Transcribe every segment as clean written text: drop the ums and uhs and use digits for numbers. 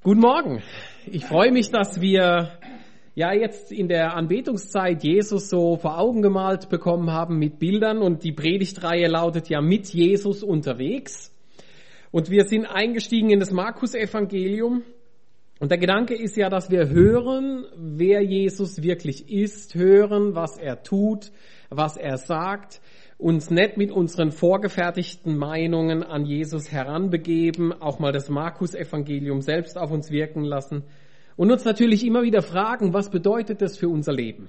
Guten Morgen. Ich freue mich, dass wir jetzt in der Anbetungszeit Jesus so vor Augen gemalt bekommen haben mit Bildern, und die Predigtreihe lautet ja mit Jesus unterwegs. Und wir sind eingestiegen in das Markus-Evangelium. Und der Gedanke ist ja, dass wir hören, wer Jesus wirklich ist, hören, was er tut, was er sagt, uns nicht mit unseren vorgefertigten Meinungen an Jesus heranbegeben, auch mal das Markus-Evangelium selbst auf uns wirken lassen und uns natürlich immer wieder fragen, was bedeutet das für unser Leben?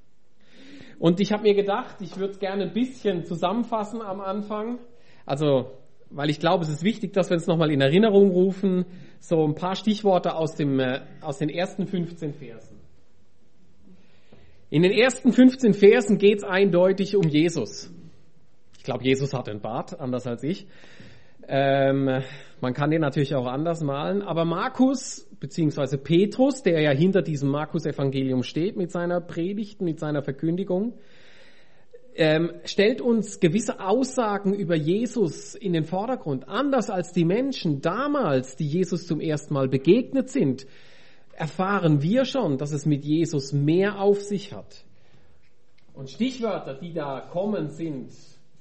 Und ich habe mir gedacht, ich würde es gerne ein bisschen zusammenfassen am Anfang, also weil ich glaube, es ist wichtig, dass wir uns nochmal in Erinnerung rufen, so ein paar Stichworte aus den ersten 15 Versen. In den ersten 15 Versen geht es eindeutig um Jesus. Ich glaube, Jesus hat einen Bart, anders als ich. Man kann den natürlich auch anders malen, aber Markus bzw. Petrus, der ja hinter diesem Markus-Evangelium steht mit seiner Predigt, mit seiner Verkündigung, stellt uns gewisse Aussagen über Jesus in den Vordergrund. Anders als die Menschen damals, die Jesus zum ersten Mal begegnet sind, erfahren wir schon, dass es mit Jesus mehr auf sich hat. Und Stichwörter, die da kommen, sind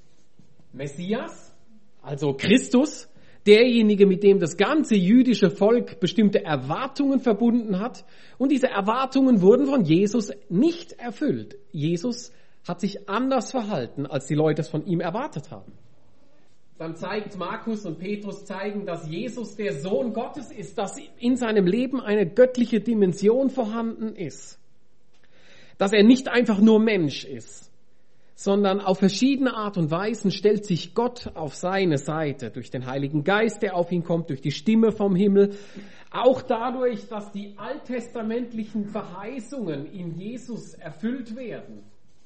Messias, also Christus, derjenige, mit dem das ganze jüdische Volk bestimmte Erwartungen verbunden hat. Und diese Erwartungen wurden von Jesus nicht erfüllt. Jesus hat sich anders verhalten, als die Leute es von ihm erwartet haben. Dann zeigt Markus und Petrus zeigen, dass Jesus der Sohn Gottes ist, dass in seinem Leben eine göttliche Dimension vorhanden ist. Dass er nicht einfach nur Mensch ist, sondern auf verschiedene Art und Weisen stellt sich Gott auf seine Seite, durch den Heiligen Geist, der auf ihn kommt, durch die Stimme vom Himmel, auch dadurch, dass die alttestamentlichen Verheißungen in Jesus erfüllt werden.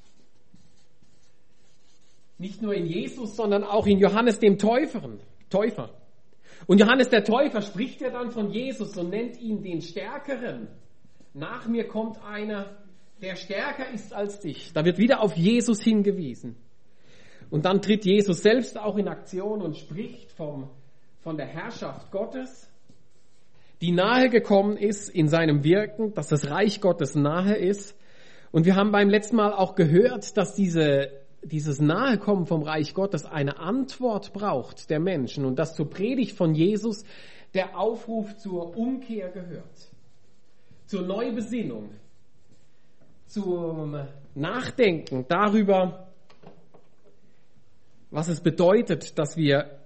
Nicht nur in Jesus, sondern auch in Johannes dem Täufer. Und Johannes der Täufer spricht ja dann von Jesus und nennt ihn den Stärkeren. Nach mir kommt einer, der stärker ist als dich. Da wird wieder auf Jesus hingewiesen. Und dann tritt Jesus selbst auch in Aktion und spricht von der Herrschaft Gottes, die nahe gekommen ist in seinem Wirken, dass das Reich Gottes nahe ist. Und wir haben beim letzten Mal auch gehört, dass dieses Nahekommen vom Reich Gottes eine Antwort braucht der Menschen und dass zur Predigt von Jesus der Aufruf zur Umkehr gehört, zur Neubesinnung, zum Nachdenken darüber, was es bedeutet, dass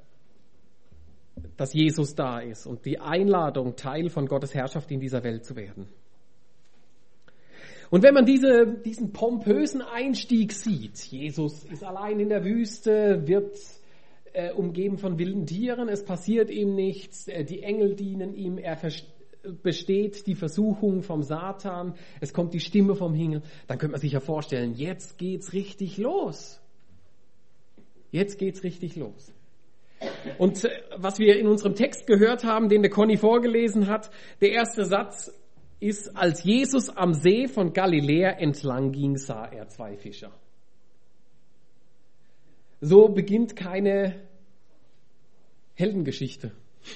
Jesus da ist und die Einladung, Teil von Gottes Herrschaft in dieser Welt zu werden. Und wenn man diesen pompösen Einstieg sieht, Jesus ist allein in der Wüste, wird umgeben von wilden Tieren, es passiert ihm nichts, die Engel dienen ihm, er besteht die Versuchung vom Satan, es kommt die Stimme vom Himmel, dann könnte man sich ja vorstellen, jetzt geht's richtig los. Jetzt geht's richtig los. Und was wir in unserem Text gehört haben, den der Conny vorgelesen hat, der erste Satz ist, als Jesus am See von Galiläa entlang ging, sah er zwei Fischer. So beginnt keine Heldengeschichte.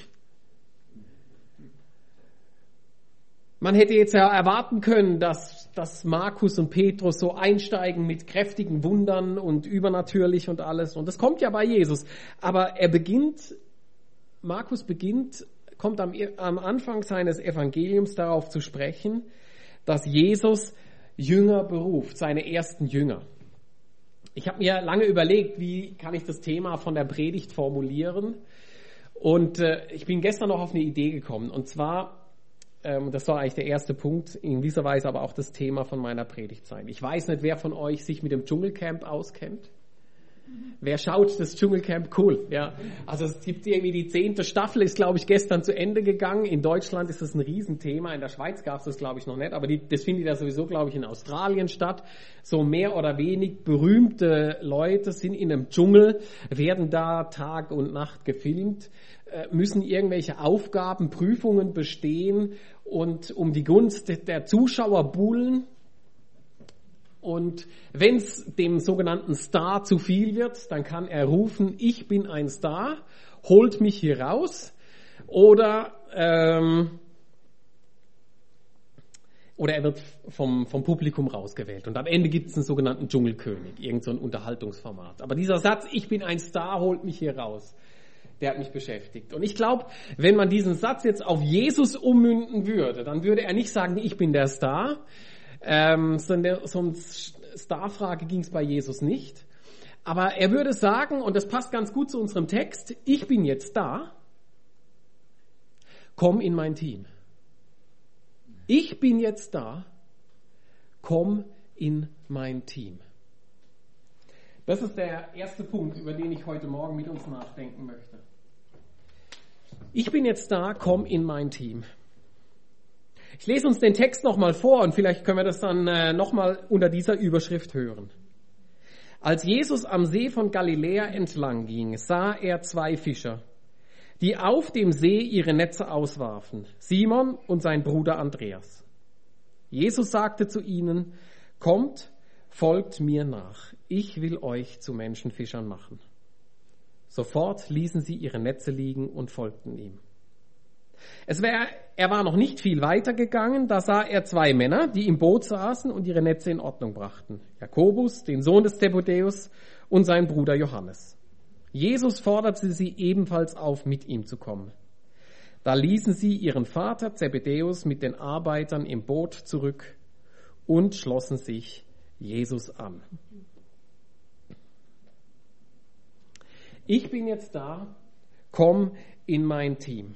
Man hätte jetzt ja erwarten können, dass Markus und Petrus so einsteigen mit kräftigen Wundern und übernatürlich und alles. Und das kommt ja bei Jesus. Aber Markus kommt am Anfang seines Evangeliums darauf zu sprechen, dass Jesus Jünger beruft, seine ersten Jünger. Ich habe mir lange überlegt, wie kann ich das Thema von der Predigt formulieren. Und ich bin gestern noch auf eine Idee gekommen. Und zwar, das soll eigentlich der erste Punkt, in gewisser Weise aber auch das Thema von meiner Predigt sein. Ich weiß nicht, wer von euch sich mit dem Dschungelcamp auskennt. Wer schaut das Dschungelcamp? Cool, ja. Also es gibt irgendwie die 10. Staffel, ist glaube ich gestern zu Ende gegangen. In Deutschland ist das ein Riesenthema, in der Schweiz gab es das glaube ich noch nicht, aber das findet ja sowieso glaube ich in Australien statt. So mehr oder weniger berühmte Leute sind in einem Dschungel, werden da Tag und Nacht gefilmt, müssen irgendwelche Aufgaben, Prüfungen bestehen und um die Gunst der Zuschauer buhlen. Und wenn es dem sogenannten Star zu viel wird, dann kann er rufen, ich bin ein Star, holt mich hier raus. Oder oder er wird vom Publikum rausgewählt. Und am Ende gibt es einen sogenannten Dschungelkönig, irgend so ein Unterhaltungsformat. Aber dieser Satz, ich bin ein Star, holt mich hier raus, der hat mich beschäftigt. Und ich glaube, wenn man diesen Satz jetzt auf Jesus ummünden würde, dann würde er nicht sagen, ich bin der Star, sondern so eine Starfrage ging es bei Jesus nicht. Aber er würde sagen, und das passt ganz gut zu unserem Text, ich bin jetzt da, komm in mein Team. Ich bin jetzt da, komm in mein Team. Das ist der erste Punkt, über den ich heute Morgen mit uns nachdenken möchte. Ich bin jetzt da, komm in mein Team. Ich lese uns den Text nochmal vor und vielleicht können wir das dann nochmal unter dieser Überschrift hören. Als Jesus am See von Galiläa entlang ging, sah er 2 Fischer, die auf dem See ihre Netze auswarfen, Simon und sein Bruder Andreas. Jesus sagte zu ihnen, kommt, folgt mir nach, ich will euch zu Menschenfischern machen. Sofort ließen sie ihre Netze liegen und folgten ihm. Er war noch nicht viel weiter gegangen, da sah er 2 Männer, die im Boot saßen und ihre Netze in Ordnung brachten. Jakobus, den Sohn des Zebedäus, und sein Bruder Johannes. Jesus forderte sie ebenfalls auf, mit ihm zu kommen. Da ließen sie ihren Vater Zebedäus mit den Arbeitern im Boot zurück und schlossen sich Jesus an. Ich bin jetzt da, komm in mein Team.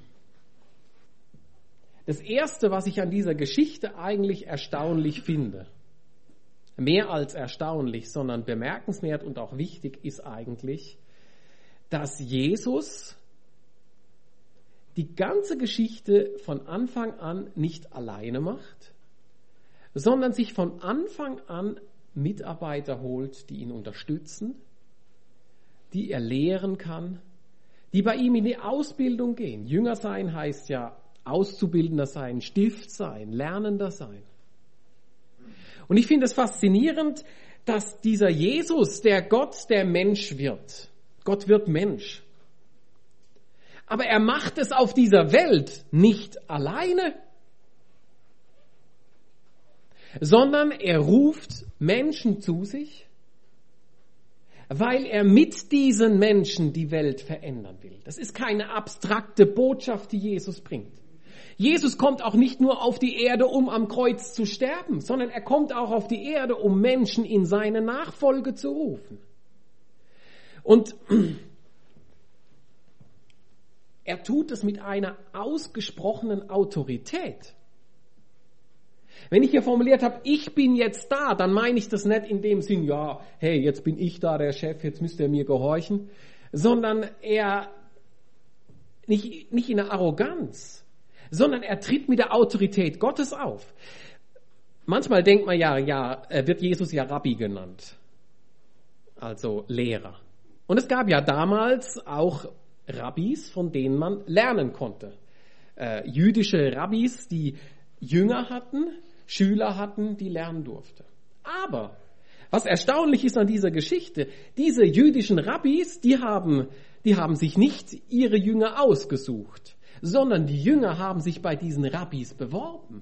Das Erste, was ich an dieser Geschichte eigentlich erstaunlich finde, mehr als erstaunlich, sondern bemerkenswert und auch wichtig, ist eigentlich, dass Jesus die ganze Geschichte von Anfang an nicht alleine macht, sondern sich von Anfang an Mitarbeiter holt, die ihn unterstützen, die er lehren kann, die bei ihm in die Ausbildung gehen. Jünger sein heißt ja Auszubildender sein, Stift sein, Lernender sein. Und ich finde es faszinierend, dass dieser Jesus, der Gott, der Mensch wird. Gott wird Mensch. Aber er macht es auf dieser Welt nicht alleine, sondern er ruft Menschen zu sich, weil er mit diesen Menschen die Welt verändern will. Das ist keine abstrakte Botschaft, die Jesus bringt. Jesus kommt auch nicht nur auf die Erde, um am Kreuz zu sterben, sondern er kommt auch auf die Erde, um Menschen in seine Nachfolge zu rufen. Und er tut es mit einer ausgesprochenen Autorität. Wenn ich hier formuliert habe, ich bin jetzt da, dann meine ich das nicht in dem Sinn, ja, hey, jetzt bin ich da, der Chef, jetzt müsst ihr mir gehorchen, sondern er nicht in der Arroganz, sondern er tritt mit der Autorität Gottes auf. Manchmal denkt man wird Jesus ja Rabbi genannt, also Lehrer. Und es gab ja damals auch Rabbis, von denen man lernen konnte. Jüdische Rabbis, die Jünger hatten, Schüler hatten, die lernen durften. Aber was erstaunlich ist an dieser Geschichte, diese jüdischen Rabbis, die haben sich nicht ihre Jünger ausgesucht, sondern die Jünger haben sich bei diesen Rabbis beworben.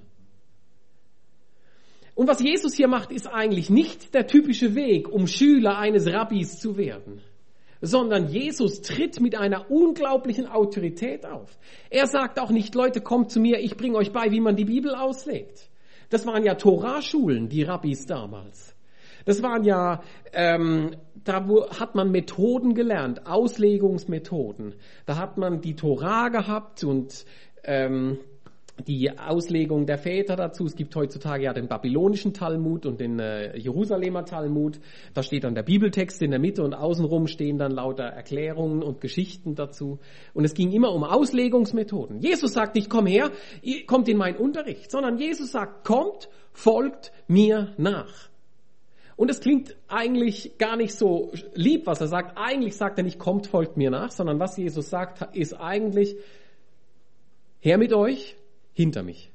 Und was Jesus hier macht, ist eigentlich nicht der typische Weg, um Schüler eines Rabbis zu werden, sondern Jesus tritt mit einer unglaublichen Autorität auf. Er sagt auch nicht, Leute, kommt zu mir, ich bringe euch bei, wie man die Bibel auslegt. Das waren ja Torah-Schulen, die Rabbis damals. Das waren ja, hat man Methoden gelernt, Auslegungsmethoden. Da hat man die Torah gehabt und die Auslegung der Väter dazu. Es gibt heutzutage ja den babylonischen Talmud und den Jerusalemer Talmud. Da steht dann der Bibeltext in der Mitte und außenrum stehen dann lauter Erklärungen und Geschichten dazu. Und es ging immer um Auslegungsmethoden. Jesus sagt nicht, komm her, kommt in meinen Unterricht, sondern Jesus sagt, kommt, folgt mir nach. Und es klingt eigentlich gar nicht so lieb, was er sagt. Eigentlich sagt er nicht, kommt, folgt mir nach, sondern was Jesus sagt, ist eigentlich, her mit euch, hinter mich.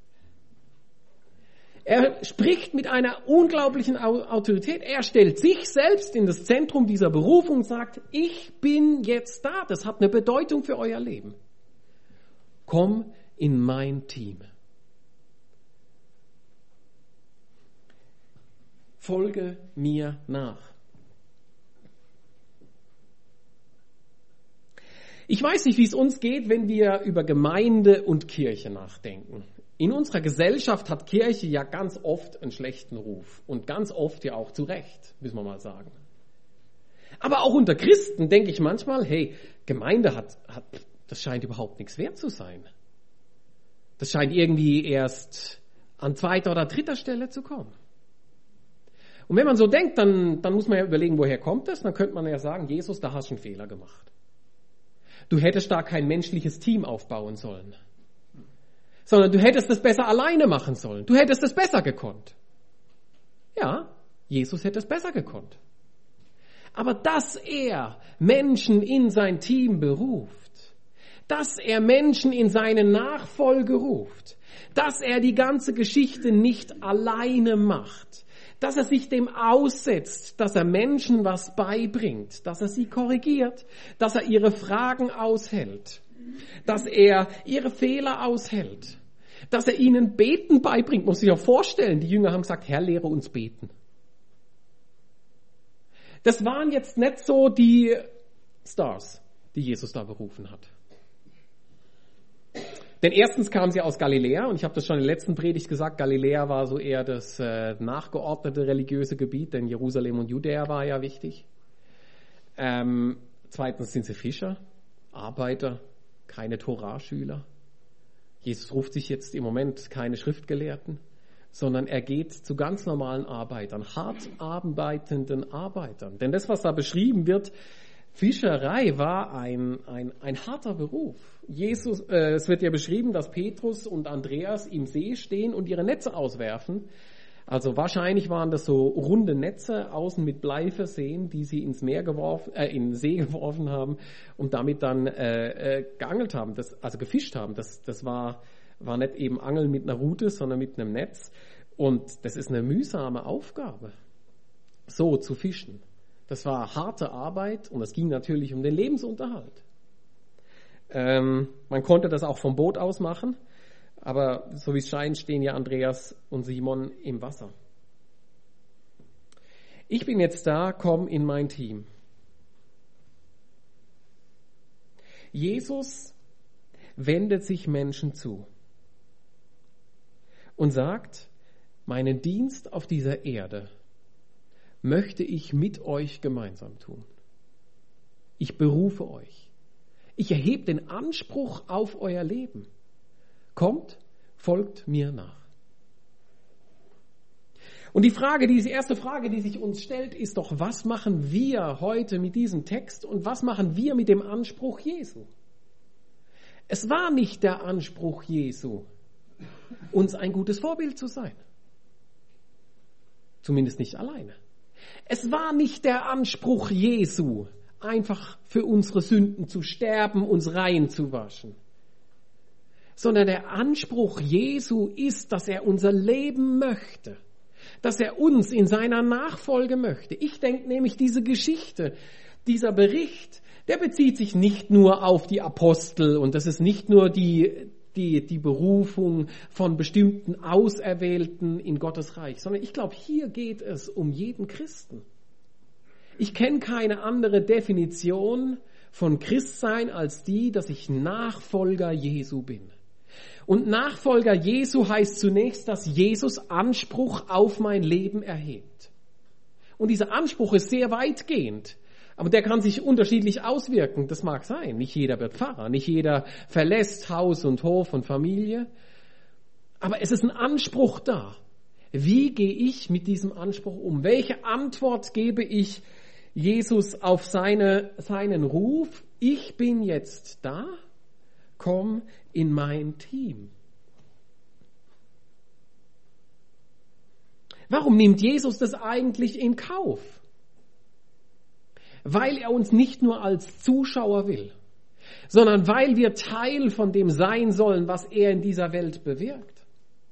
Er spricht mit einer unglaublichen Autorität. Er stellt sich selbst in das Zentrum dieser Berufung und sagt, ich bin jetzt da. Das hat eine Bedeutung für euer Leben. Komm in mein Team. folge mir nach. Ich weiß nicht, wie es uns geht, wenn wir über Gemeinde und Kirche nachdenken. In unserer Gesellschaft hat Kirche ja ganz oft einen schlechten Ruf und ganz oft ja auch zu Recht, müssen wir mal sagen. Aber auch unter Christen denke ich manchmal, hey, Gemeinde das scheint überhaupt nichts wert zu sein. Das scheint irgendwie erst an 2. oder 3. Stelle zu kommen. Und wenn man so denkt, dann muss man ja überlegen, woher kommt das? Dann könnte man ja sagen, Jesus, da hast du einen Fehler gemacht. Du hättest da kein menschliches Team aufbauen sollen, sondern du hättest das besser alleine machen sollen. Du hättest es besser gekonnt. Ja, Jesus hätte es besser gekonnt. Aber dass er Menschen in sein Team beruft, dass er Menschen in seine Nachfolge ruft, dass er die ganze Geschichte nicht alleine macht, dass er sich dem aussetzt, dass er Menschen was beibringt, dass er sie korrigiert, dass er ihre Fragen aushält, dass er ihre Fehler aushält, dass er ihnen Beten beibringt. Muss sich ja vorstellen, die Jünger haben gesagt, Herr, lehre uns beten. Das waren jetzt nicht so die Stars, die Jesus da berufen hat. Denn erstens kamen sie aus Galiläa, und ich habe das schon in der letzten Predigt gesagt, Galiläa war so eher das nachgeordnete religiöse Gebiet, denn Jerusalem und Judäa war ja wichtig. Zweitens sind sie Fischer, Arbeiter, keine Toraschüler. Jesus ruft sich jetzt im Moment keine Schriftgelehrten, sondern er geht zu ganz normalen Arbeitern, hart arbeitenden Arbeitern. Denn das, was da beschrieben wird, Fischerei war ein harter Beruf. Es wird ja beschrieben, dass Petrus und Andreas im See stehen und ihre Netze auswerfen. Also wahrscheinlich waren das so runde Netze, außen mit Blei versehen, die sie in den See geworfen haben und damit dann geangelt haben, also gefischt haben. Das war nicht eben Angeln mit einer Rute, sondern mit einem Netz. Und das ist eine mühsame Aufgabe, so zu fischen. Das war harte Arbeit und es ging natürlich um den Lebensunterhalt. Man konnte das auch vom Boot aus machen, aber so wie es scheint, stehen ja Andreas und Simon im Wasser. Ich bin jetzt da, komm in mein Team. Jesus wendet sich Menschen zu und sagt, meinen Dienst auf dieser Erde möchte ich mit euch gemeinsam tun. Ich berufe euch. Ich erhebe den Anspruch auf euer Leben. Kommt, folgt mir nach. Und die erste Frage, die sich uns stellt, ist doch, was machen wir heute mit diesem Text und was machen wir mit dem Anspruch Jesu? Es war nicht der Anspruch Jesu, uns ein gutes Vorbild zu sein. Zumindest nicht alleine. Es war nicht der Anspruch Jesu, einfach für unsere Sünden zu sterben, uns rein zu waschen. Sondern der Anspruch Jesu ist, dass er unser Leben möchte. Dass er uns in seiner Nachfolge möchte. Ich denke nämlich, diese Geschichte, dieser Bericht, der bezieht sich nicht nur auf die Apostel und das ist nicht nur die Berufung von bestimmten Auserwählten in Gottes Reich, sondern ich glaube, hier geht es um jeden Christen. Ich kenne keine andere Definition von Christsein als die, dass ich Nachfolger Jesu bin. Und Nachfolger Jesu heißt zunächst, dass Jesus Anspruch auf mein Leben erhebt. Und dieser Anspruch ist sehr weitgehend. Aber der kann sich unterschiedlich auswirken. Das mag sein. Nicht jeder wird Pfarrer. Nicht jeder verlässt Haus und Hof und Familie. Aber es ist ein Anspruch da. Wie gehe ich mit diesem Anspruch um? Welche Antwort gebe ich Jesus auf seinen Ruf? Ich bin jetzt da. Komm in mein Team. Warum nimmt Jesus das eigentlich in Kauf? Weil er uns nicht nur als Zuschauer will, sondern weil wir Teil von dem sein sollen, was er in dieser Welt bewirkt.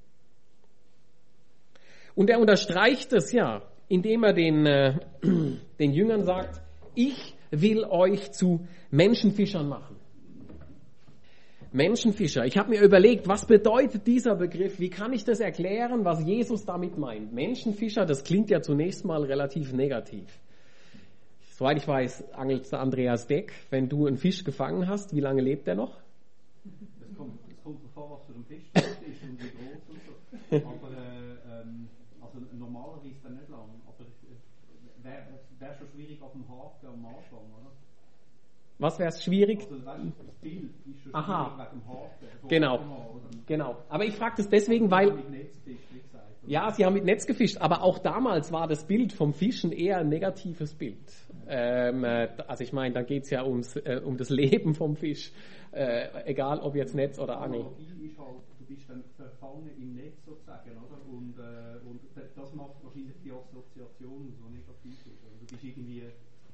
Und er unterstreicht es ja, indem er den Jüngern sagt, ich will euch zu Menschenfischern machen. Menschenfischer. Ich habe mir überlegt, was bedeutet dieser Begriff? Wie kann ich das erklären, was Jesus damit meint? Menschenfischer, das klingt ja zunächst mal relativ negativ. Soweit ich weiß, angelt Andreas Deck. Wenn du einen Fisch gefangen hast, wie lange lebt der noch? Es kommt davon, was für ein Fisch das ist und wie groß und so. Aber also normalerweise dann nicht lang. Aber wäre schon schwierig auf dem Haken am Anfang, oder? Was wäre es schwierig? Also das Bild ist schon Aha. schwierig wegen dem Haken. Genau. Aber ich frage das deswegen, weil... Ja, sie haben mit Netz gefischt, aber auch damals war das Bild vom Fischen eher ein negatives Bild. Also ich meine, da geht es ja um das Leben vom Fisch, egal ob jetzt Netz oder Angel. Ist halt, du bist dann verfangen im Netz sozusagen, oder? Und das macht wahrscheinlich die Assoziation so negativ ist. Also du bist irgendwie,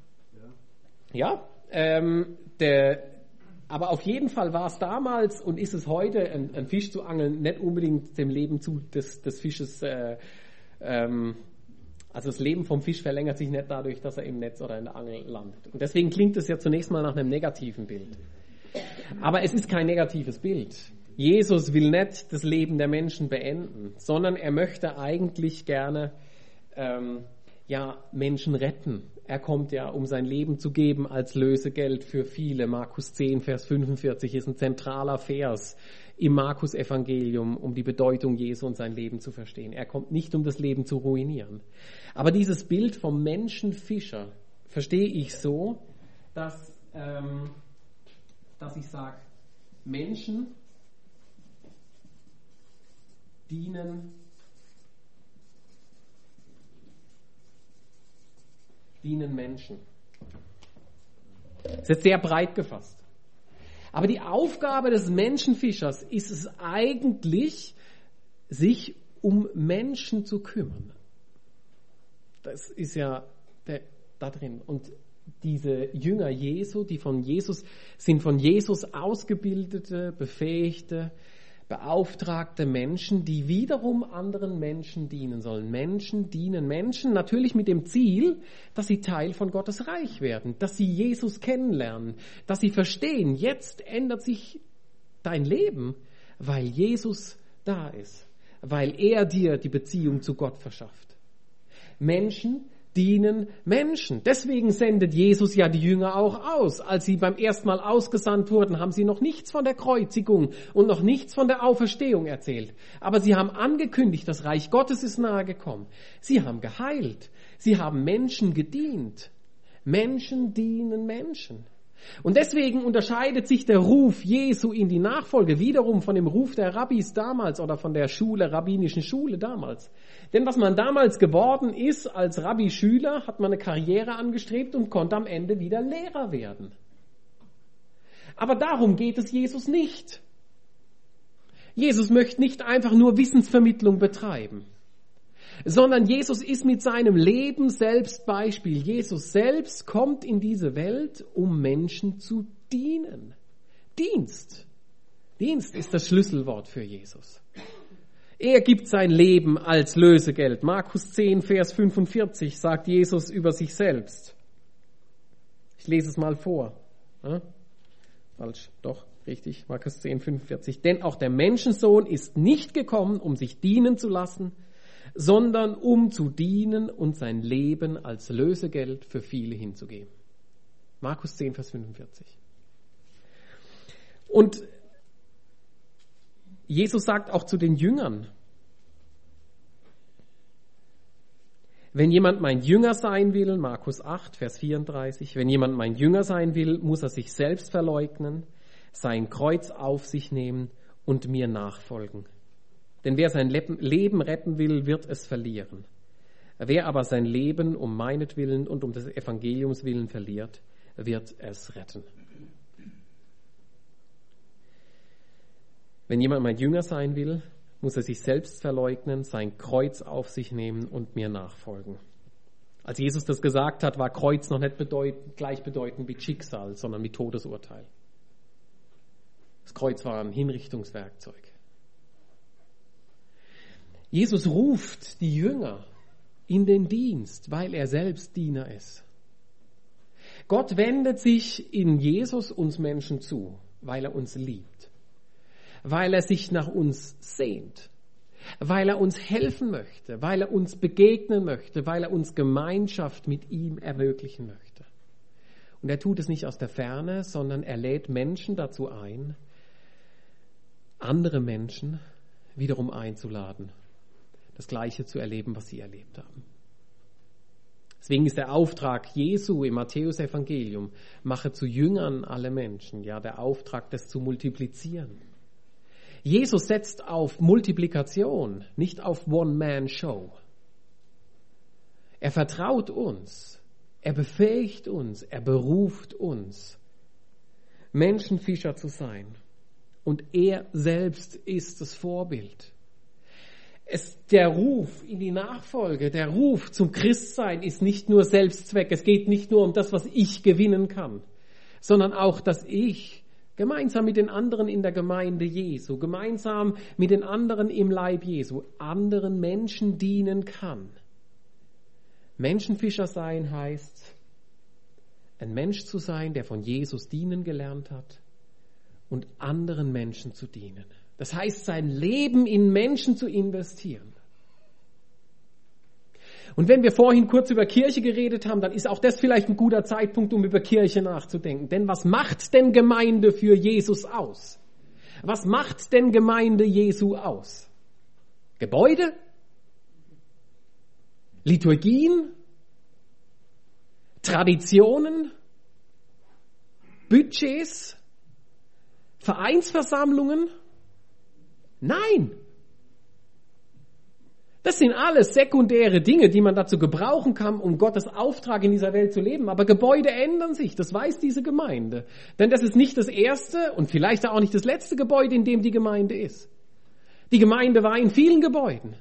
aber auf jeden Fall war es damals und ist es heute, ein Fisch zu angeln, nicht unbedingt dem Leben des Fisches, also das Leben vom Fisch verlängert sich nicht dadurch, dass er im Netz oder in der Angel landet. Und deswegen klingt es ja zunächst mal nach einem negativen Bild. Aber es ist kein negatives Bild. Jesus will nicht das Leben der Menschen beenden, sondern er möchte eigentlich gerne Menschen retten. Er kommt ja, um sein Leben zu geben als Lösegeld für viele. Markus 10, Vers 45 ist ein zentraler Vers im Markus-Evangelium, um die Bedeutung Jesu und sein Leben zu verstehen. Er kommt nicht, um das Leben zu ruinieren. Aber dieses Bild vom Menschenfischer verstehe ich so, dass ich sage, Menschen dienen Menschen. Das ist jetzt sehr breit gefasst. Aber die Aufgabe des Menschenfischers ist es eigentlich, sich um Menschen zu kümmern. Das ist ja da drin. Und diese Jünger Jesu, sind von Jesus ausgebildete, befähigte, beauftragte Menschen, die wiederum anderen Menschen dienen sollen. Menschen dienen Menschen, natürlich mit dem Ziel, dass sie Teil von Gottes Reich werden, dass sie Jesus kennenlernen, dass sie verstehen, jetzt ändert sich dein Leben, weil Jesus da ist, weil er dir die Beziehung zu Gott verschafft. Menschen dienen Menschen. Deswegen sendet Jesus ja die Jünger auch aus. Als sie beim ersten Mal ausgesandt wurden, haben sie noch nichts von der Kreuzigung und noch nichts von der Auferstehung erzählt. Aber sie haben angekündigt, das Reich Gottes ist nahe gekommen. Sie haben geheilt. Sie haben Menschen gedient. Menschen dienen Menschen. Und deswegen unterscheidet sich der Ruf Jesu in die Nachfolge wiederum von dem Ruf der Rabbis damals oder von der rabbinischen Schule damals. Denn was man damals geworden ist als Rabbi-Schüler, hat man eine Karriere angestrebt und konnte am Ende wieder Lehrer werden. Aber darum geht es Jesus nicht. Jesus möchte nicht einfach nur Wissensvermittlung betreiben, sondern Jesus ist mit seinem Leben selbst Beispiel. Jesus selbst kommt in diese Welt, um Menschen zu dienen. Dienst. Dienst ist das Schlüsselwort für Jesus. Er gibt sein Leben als Lösegeld. Markus 10, Vers 45 sagt Jesus über sich selbst. Ich lese es mal vor. Falsch, doch, richtig. Markus 10, 45. Denn auch der Menschensohn ist nicht gekommen, um sich dienen zu lassen, sondern um zu dienen und sein Leben als Lösegeld für viele hinzugeben. Markus 10, Vers 45. Und Jesus sagt auch zu den Jüngern, wenn jemand mein Jünger sein will, Markus 8, Vers 34, wenn jemand mein Jünger sein will, muss er sich selbst verleugnen, sein Kreuz auf sich nehmen und mir nachfolgen. Denn wer sein Leben retten will, wird es verlieren. Wer aber sein Leben um meinetwillen und um des Evangeliums willen verliert, wird es retten. Wenn jemand mein Jünger sein will, muss er sich selbst verleugnen, sein Kreuz auf sich nehmen und mir nachfolgen. Als Jesus das gesagt hat, war Kreuz noch nicht gleichbedeutend mit Schicksal, sondern mit Todesurteil. Das Kreuz war ein Hinrichtungswerkzeug. Jesus ruft die Jünger in den Dienst, weil er selbst Diener ist. Gott wendet sich in Jesus uns Menschen zu, weil er uns liebt. weil er sich nach uns sehnt, weil er uns helfen möchte, weil er uns begegnen möchte, weil er uns Gemeinschaft mit ihm ermöglichen möchte. Und er tut es nicht aus der Ferne, sondern er lädt Menschen dazu ein, andere Menschen wiederum einzuladen, das Gleiche zu erleben, was sie erlebt haben. Deswegen ist der Auftrag Jesu im Matthäus-Evangelium, mache zu Jüngern alle Menschen, ja, der Auftrag, das zu multiplizieren. Jesus setzt auf Multiplikation, nicht auf One-Man-Show. Er vertraut uns, er befähigt uns, er beruft uns, Menschenfischer zu sein. Und er selbst ist das Vorbild. Der Ruf in die Nachfolge, der Ruf zum Christsein ist nicht nur Selbstzweck. Es geht nicht nur um das, was ich gewinnen kann, sondern auch, dass ich gemeinsam mit den anderen in der Gemeinde Jesu, gemeinsam mit den anderen im Leib Jesu, anderen Menschen dienen kann. Menschenfischer sein heißt, ein Mensch zu sein, der von Jesus dienen gelernt hat und anderen Menschen zu dienen. Das heißt, sein Leben in Menschen zu investieren. Und wenn wir vorhin kurz über Kirche geredet haben, dann ist auch das vielleicht ein guter Zeitpunkt, um über Kirche nachzudenken. Denn was macht denn Gemeinde für Jesus aus? Was macht denn Gemeinde Jesu aus? Gebäude? Liturgien? Traditionen? Budgets? Vereinsversammlungen? Nein! Das sind alles sekundäre Dinge, die man dazu gebrauchen kann, um Gottes Auftrag in dieser Welt zu leben. Aber Gebäude ändern sich, das weiß diese Gemeinde. Denn das ist nicht das erste und vielleicht auch nicht das letzte Gebäude, in dem die Gemeinde ist. Die Gemeinde war in vielen Gebäuden.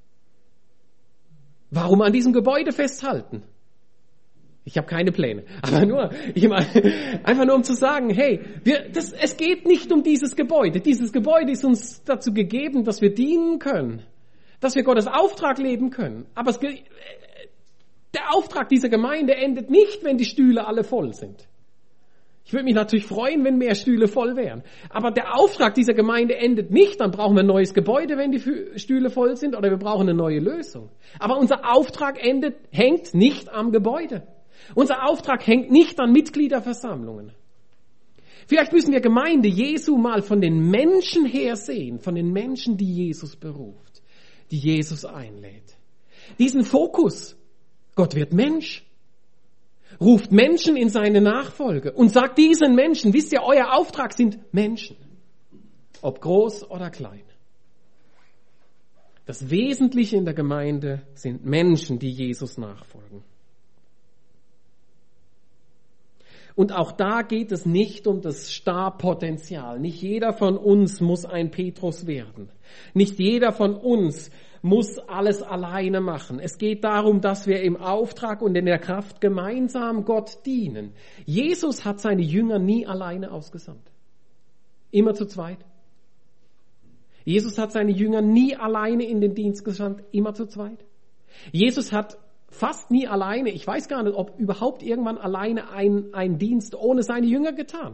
Warum an diesem Gebäude festhalten? Ich habe keine Pläne, aber einfach nur um zu sagen, hey, es geht nicht um dieses Gebäude. Dieses Gebäude ist uns dazu gegeben, dass wir dienen können, dass wir Gottes Auftrag leben können. Aber der Auftrag dieser Gemeinde endet nicht, wenn die Stühle alle voll sind. Ich würde mich natürlich freuen, wenn mehr Stühle voll wären. Aber der Auftrag dieser Gemeinde endet nicht, dann brauchen wir ein neues Gebäude, wenn die Stühle voll sind, oder wir brauchen eine neue Lösung. Aber unser Auftrag hängt nicht am Gebäude. Unser Auftrag hängt nicht an Mitgliederversammlungen. Vielleicht müssen wir Gemeinde Jesu mal von den Menschen her sehen, von den Menschen, die Jesus beruft, die Jesus einlädt. Diesen Fokus, Gott wird Mensch, ruft Menschen in seine Nachfolge und sagt diesen Menschen, wisst ihr, euer Auftrag sind Menschen, ob groß oder klein. Das Wesentliche in der Gemeinde sind Menschen, die Jesus nachfolgen. Und auch da geht es nicht um das Starpotenzial. Nicht jeder von uns muss ein Petrus werden. Nicht jeder von uns muss alles alleine machen. Es geht darum, dass wir im Auftrag und in der Kraft gemeinsam Gott dienen. Jesus hat seine Jünger nie alleine ausgesandt. Immer zu zweit. Jesus hat seine Jünger nie alleine in den Dienst gesandt. Immer zu zweit. Jesus hat fast nie alleine, ich weiß gar nicht, ob überhaupt irgendwann alleine ein Dienst ohne seine Jünger getan.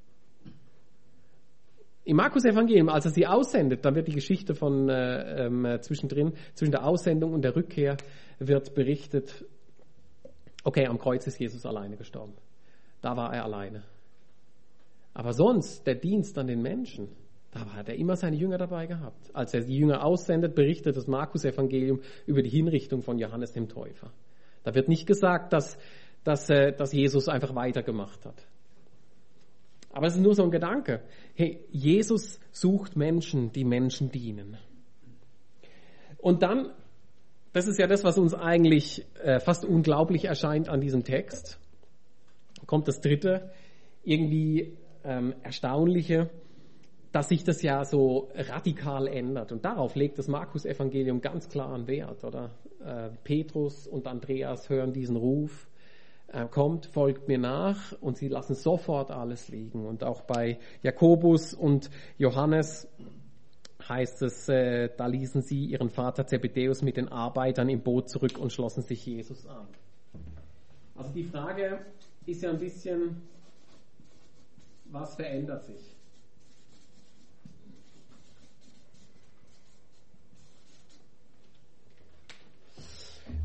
Im Markus-Evangelium, als er sie aussendet, dann wird die Geschichte von zwischendrin, zwischen der Aussendung und der Rückkehr, wird berichtet, okay, am Kreuz ist Jesus alleine gestorben. Da war er alleine. Aber sonst, der Dienst an den Menschen, da hat er immer seine Jünger dabei gehabt. Als er die Jünger aussendet, berichtet das Markus-Evangelium über die Hinrichtung von Johannes dem Täufer. Da wird nicht gesagt, dass Jesus einfach weitergemacht hat. Aber es ist nur so ein Gedanke. Hey, Jesus sucht Menschen, die Menschen dienen. Und dann, das ist ja das, was uns eigentlich fast unglaublich erscheint an diesem Text, kommt das dritte, irgendwie Erstaunliche, dass sich das ja so radikal ändert. Und darauf legt das Markus-Evangelium ganz klar einen Wert, oder? Petrus und Andreas hören diesen Ruf, kommt, folgt mir nach, und sie lassen sofort alles liegen. Und auch bei Jakobus und Johannes heißt es, da ließen sie ihren Vater Zebedäus mit den Arbeitern im Boot zurück und schlossen sich Jesus an. Also die Frage ist ja ein bisschen, was verändert sich?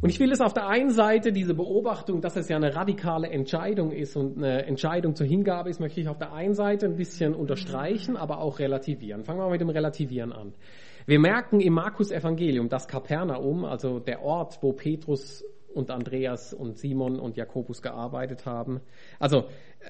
Und ich will es auf der einen Seite, diese Beobachtung, dass es ja eine radikale Entscheidung ist und eine Entscheidung zur Hingabe ist, möchte ich auf der einen Seite ein bisschen unterstreichen, aber auch relativieren. Fangen wir mal mit dem Relativieren an. Wir merken im Markus-Evangelium, dass Kapernaum, also der Ort, wo Petrus und Andreas und Simon und Jakobus gearbeitet haben, also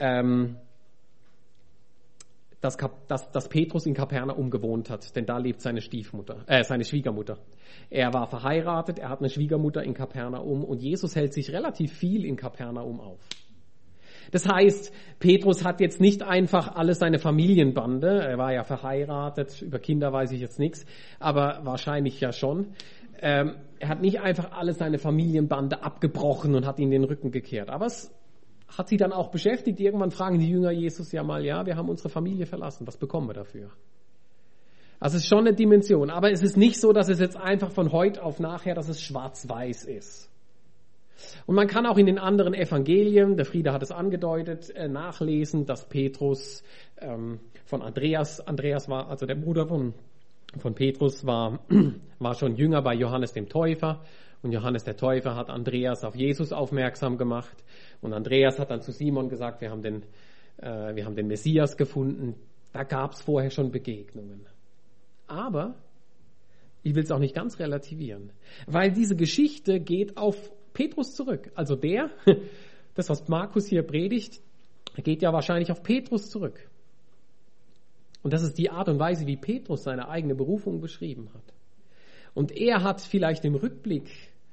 dass Petrus in Kapernaum gewohnt hat, denn da lebt seine Schwiegermutter. Er war verheiratet, er hat eine Schwiegermutter in Kapernaum und Jesus hält sich relativ viel in Kapernaum auf. Das heißt, Petrus hat jetzt nicht einfach alle seine Familienbande, er war ja verheiratet, über Kinder weiß ich jetzt nichts, aber wahrscheinlich ja schon. Er hat nicht einfach alle seine Familienbande abgebrochen und hat ihnen den Rücken gekehrt, aber es hat sie dann auch beschäftigt. Irgendwann fragen die Jünger Jesus ja mal, ja, wir haben unsere Familie verlassen, was bekommen wir dafür? Also es ist schon eine Dimension, aber es ist nicht so, dass es jetzt einfach von heute auf nachher, dass es schwarz-weiß ist. Und man kann auch in den anderen Evangelien, der Frieder hat es angedeutet, nachlesen, dass Petrus von Andreas war, also der Bruder von Petrus, war schon Jünger bei Johannes dem Täufer. Und Johannes der Täufer hat Andreas auf Jesus aufmerksam gemacht. Und Andreas hat dann zu Simon gesagt, wir haben den Messias gefunden. Da gab es vorher schon Begegnungen. Aber ich will es auch nicht ganz relativieren, weil diese Geschichte geht auf Petrus zurück. Also das was Markus hier predigt, geht ja wahrscheinlich auf Petrus zurück. Und das ist die Art und Weise, wie Petrus seine eigene Berufung beschrieben hat. Und er hat vielleicht im Rückblick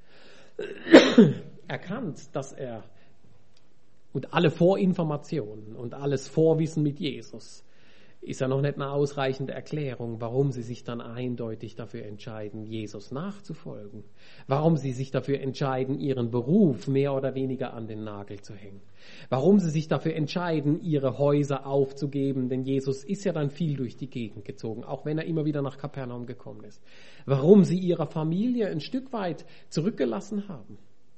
erkannt, dass er und alle Vorinformationen und alles Vorwissen mit Jesus ist ja noch nicht eine ausreichende Erklärung, warum sie sich dann eindeutig dafür entscheiden, Jesus nachzufolgen. Warum sie sich dafür entscheiden, ihren Beruf mehr oder weniger an den Nagel zu hängen. Warum sie sich dafür entscheiden, ihre Häuser aufzugeben, denn Jesus ist ja dann viel durch die Gegend gezogen, auch wenn er immer wieder nach Kapernaum gekommen ist. Warum sie ihrer Familie ein Stück weit zurückgelassen haben.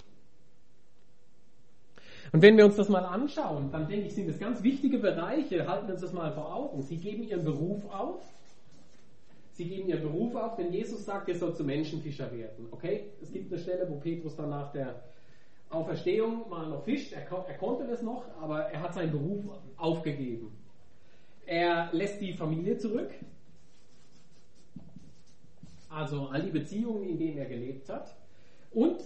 Und wenn wir uns das mal anschauen, dann denke ich, sind das ganz wichtige Bereiche, halten wir uns das mal vor Augen. Sie geben ihren Beruf auf. Denn Jesus sagt, ihr sollt zu Menschenfischer werden. Okay? Es gibt eine Stelle, wo Petrus dann nach der Auferstehung mal noch fischt. Er konnte das noch, aber er hat seinen Beruf aufgegeben. Er lässt die Familie zurück. Also all die Beziehungen, in denen er gelebt hat. Und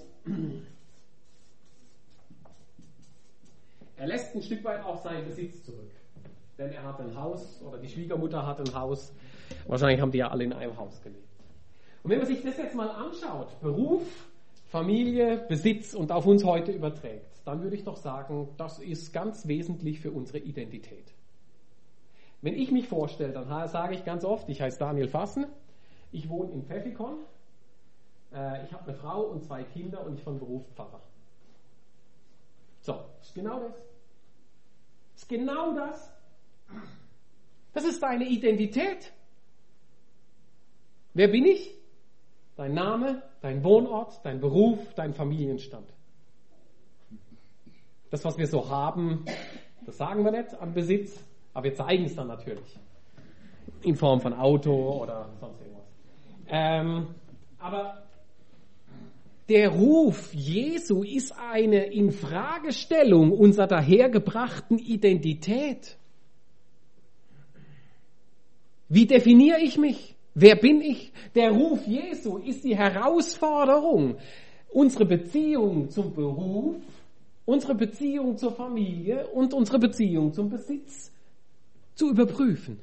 er lässt ein Stück weit auch seinen Besitz zurück. Denn er hat ein Haus, oder die Schwiegermutter hat ein Haus. Wahrscheinlich haben die ja alle in einem Haus gelebt. Und wenn man sich das jetzt mal anschaut, Beruf, Familie, Besitz und auf uns heute überträgt, dann würde ich doch sagen, das ist ganz wesentlich für unsere Identität. Wenn ich mich vorstelle, dann sage ich ganz oft, ich heiße Daniel Fassen, ich wohne in Pfäffikon, ich habe eine Frau und 2 Kinder und ich von Beruf Pfarrer. So, das ist genau das. Das ist genau das. Das ist deine Identität. Wer bin ich? Dein Name, dein Wohnort, dein Beruf, dein Familienstand. Das, was wir so haben, das sagen wir nicht an Besitz, aber wir zeigen es dann natürlich. In Form von Auto oder sonst irgendwas. Aber der Ruf Jesu ist eine Infragestellung unserer dahergebrachten Identität. Wie definiere ich mich? Wer bin ich? Der Ruf Jesu ist die Herausforderung, unsere Beziehung zum Beruf, unsere Beziehung zur Familie und unsere Beziehung zum Besitz zu überprüfen.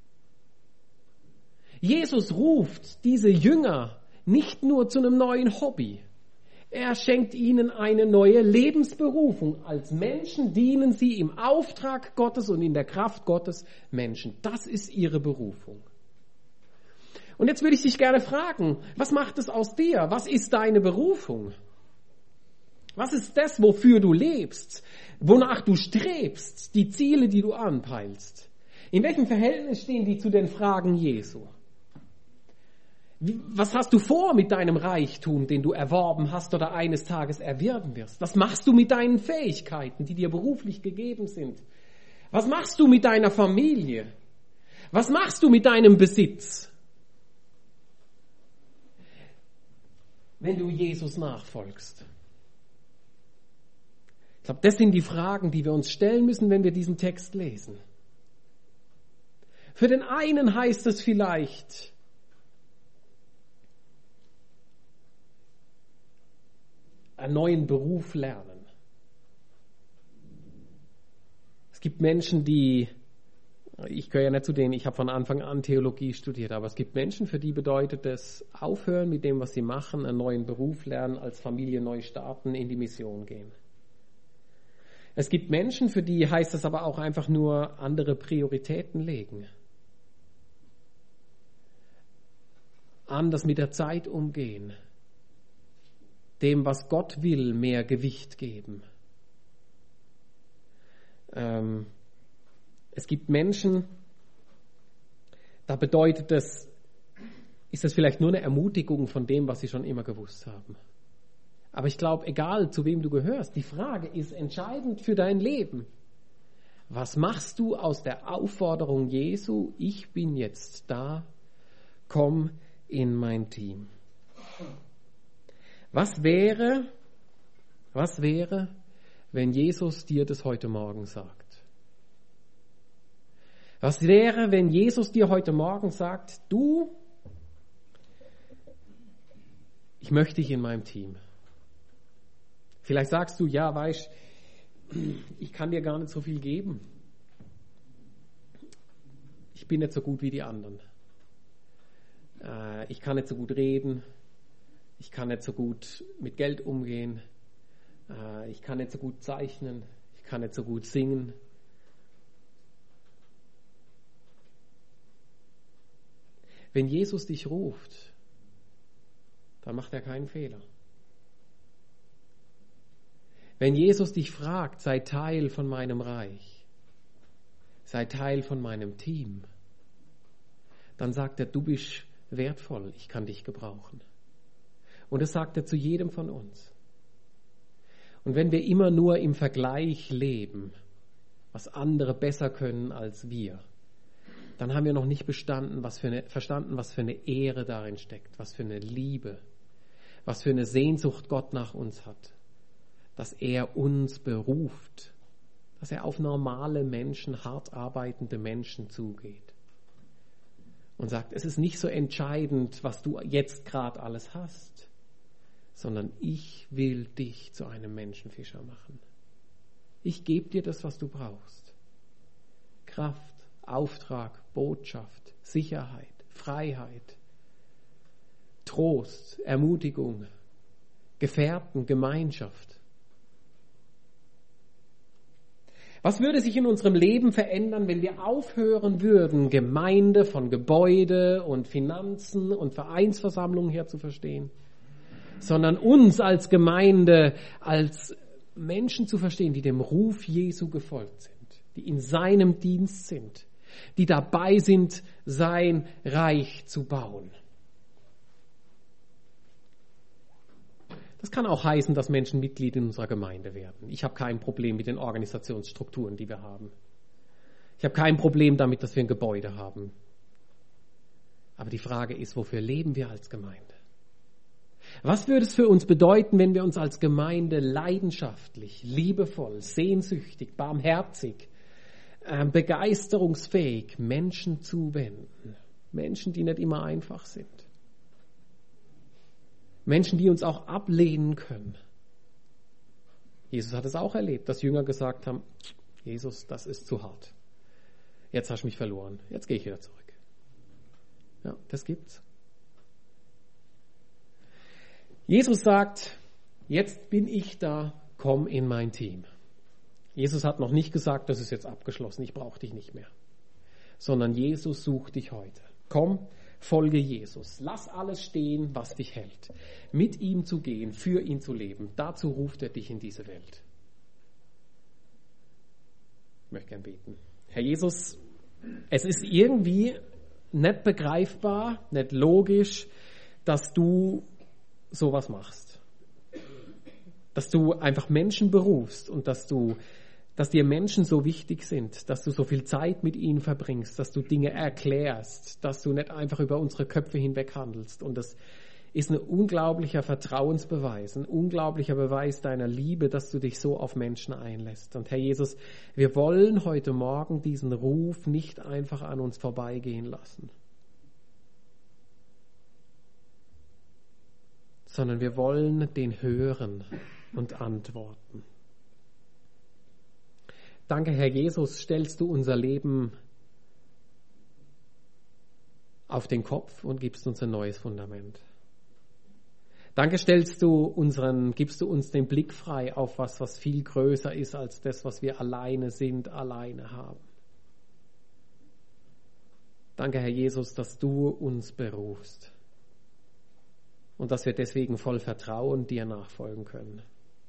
Jesus ruft diese Jünger nicht nur zu einem neuen Hobby. Er schenkt ihnen eine neue Lebensberufung. Als Menschen dienen sie im Auftrag Gottes und in der Kraft Gottes Menschen. Das ist ihre Berufung. Und jetzt würde ich dich gerne fragen, was macht es aus dir? Was ist deine Berufung? Was ist das, wofür du lebst? Wonach du strebst? Die Ziele, die du anpeilst? In welchem Verhältnis stehen die zu den Fragen Jesu? Was hast du vor mit deinem Reichtum, den du erworben hast oder eines Tages erwerben wirst? Was machst du mit deinen Fähigkeiten, die dir beruflich gegeben sind? Was machst du mit deiner Familie? Was machst du mit deinem Besitz? wenn du Jesus nachfolgst? Ich glaube, das sind die Fragen, die wir uns stellen müssen, wenn wir diesen Text lesen. Für den einen heißt es vielleicht, einen neuen Beruf lernen. Es gibt Menschen, ich gehöre ja nicht zu denen, ich habe von Anfang an Theologie studiert, aber es gibt Menschen, für die bedeutet es aufhören mit dem, was sie machen, einen neuen Beruf lernen, als Familie neu starten, in die Mission gehen. Es gibt Menschen, für die heißt es aber auch einfach nur andere Prioritäten legen. Anders mit der Zeit umgehen. Dem, was Gott will, mehr Gewicht geben. Es gibt Menschen, da bedeutet das, ist das vielleicht nur eine Ermutigung von dem, was sie schon immer gewusst haben. Aber ich glaube, egal zu wem du gehörst, die Frage ist entscheidend für dein Leben. Was machst du aus der Aufforderung Jesu, ich bin jetzt da, komm in mein Team? Was wäre, wenn Jesus dir das heute Morgen sagt? Was wäre, wenn Jesus dir heute Morgen sagt, du, ich möchte dich in meinem Team. Vielleicht sagst du, ja, weißt, ich kann dir gar nicht so viel geben. Ich bin nicht so gut wie die anderen. Ich kann nicht so gut reden. Ich kann nicht so gut mit Geld umgehen. Ich kann nicht so gut zeichnen. Ich kann nicht so gut singen. Wenn Jesus dich ruft, dann macht er keinen Fehler. Wenn Jesus dich fragt, sei Teil von meinem Reich, sei Teil von meinem Team, dann sagt er, du bist wertvoll, ich kann dich gebrauchen. Und das sagt er zu jedem von uns. Und wenn wir immer nur im Vergleich leben, was andere besser können als wir, dann haben wir noch nicht verstanden, was für eine Ehre darin steckt, was für eine Liebe, was für eine Sehnsucht Gott nach uns hat, dass er uns beruft, dass er auf normale Menschen, hart arbeitende Menschen zugeht und sagt, es ist nicht so entscheidend, was du jetzt gerade alles hast, sondern ich will dich zu einem Menschenfischer machen. Ich gebe dir das, was du brauchst. Kraft, Auftrag, Botschaft, Sicherheit, Freiheit, Trost, Ermutigung, Gefährten, Gemeinschaft. Was würde sich in unserem Leben verändern, wenn wir aufhören würden, Gemeinde von Gebäude und Finanzen und Vereinsversammlungen her zu verstehen, sondern uns als Gemeinde, als Menschen zu verstehen, die dem Ruf Jesu gefolgt sind, die in seinem Dienst sind, die dabei sind, sein Reich zu bauen. Das kann auch heißen, dass Menschen Mitglied in unserer Gemeinde werden. Ich habe kein Problem mit den Organisationsstrukturen, die wir haben. Ich habe kein Problem damit, dass wir ein Gebäude haben. Aber die Frage ist, wofür leben wir als Gemeinde? Was würde es für uns bedeuten, wenn wir uns als Gemeinde leidenschaftlich, liebevoll, sehnsüchtig, barmherzig, begeisterungsfähig Menschen zuwenden? Menschen, die nicht immer einfach sind. Menschen, die uns auch ablehnen können. Jesus hat es auch erlebt, dass Jünger gesagt haben, Jesus, das ist zu hart. Jetzt hast du mich verloren. Jetzt gehe ich wieder zurück. Ja, das gibt's. Jesus sagt, jetzt bin ich da, komm in mein Team. Jesus hat noch nicht gesagt, das ist jetzt abgeschlossen, ich brauche dich nicht mehr. Sondern Jesus sucht dich heute. Komm, folge Jesus. Lass alles stehen, was dich hält. Mit ihm zu gehen, für ihn zu leben. Dazu ruft er dich in diese Welt. Ich möchte gern beten. Herr Jesus, es ist irgendwie nicht begreifbar, nicht logisch, dass du sowas machst. Dass du einfach Menschen berufst und dass dir Menschen so wichtig sind, dass du so viel Zeit mit ihnen verbringst, dass du Dinge erklärst, dass du nicht einfach über unsere Köpfe hinweg handelst und das ist ein unglaublicher Vertrauensbeweis, ein unglaublicher Beweis deiner Liebe, dass du dich so auf Menschen einlässt. Und Herr Jesus, wir wollen heute Morgen diesen Ruf nicht einfach an uns vorbeigehen lassen, sondern wir wollen den hören und antworten. Danke, Herr Jesus, stellst du unser Leben auf den Kopf und gibst uns ein neues Fundament. Danke, gibst du uns den Blick frei auf was viel größer ist als das, was wir alleine sind, alleine haben. Danke, Herr Jesus, dass du uns berufst und dass wir deswegen voll Vertrauen dir nachfolgen können.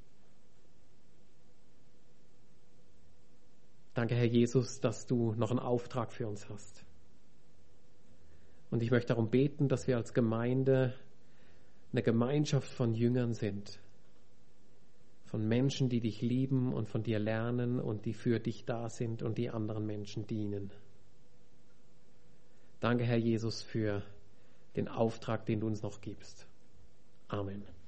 Danke, Herr Jesus, dass du noch einen Auftrag für uns hast. Und ich möchte darum beten, dass wir als Gemeinde eine Gemeinschaft von Jüngern sind. Von Menschen, die dich lieben und von dir lernen und die für dich da sind und die anderen Menschen dienen. Danke, Herr Jesus, für den Auftrag, den du uns noch gibst. Amen.